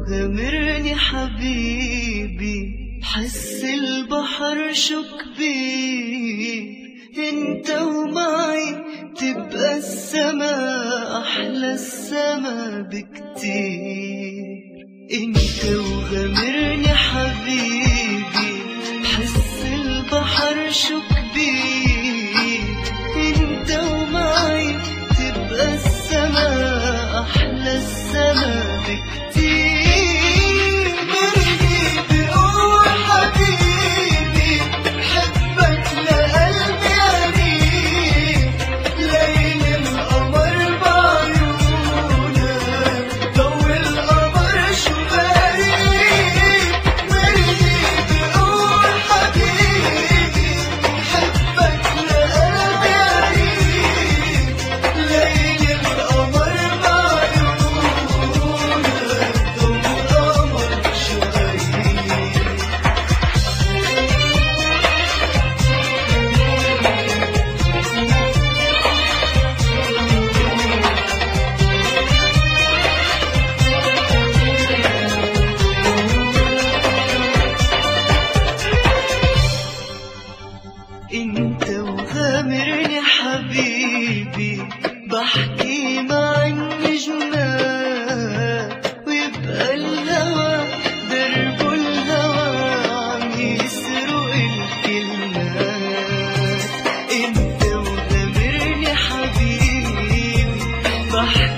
وغامرني حبيبي، حس البحر شو كبير. انت ومعي تبقى السما أحلى السما بكتير. انت وغامرني حبيبي، حس البحر شو كبير. انت ومعي تبقى السما أحلى السما بكتير. مرني بقوة حبيبي، حبك لقلبي قريب. ليل القمر بعيونك، ضو القمر شو غريب. مرني بقوة حبيبي، حبك لقلبي قريب. ليل القمر انت وغامرني حبيبي، بحكي مع النجمات. ويبقى الهوى درب الهوى عم يسرق الكلمات. انت وغامرني حبيبي، بحكي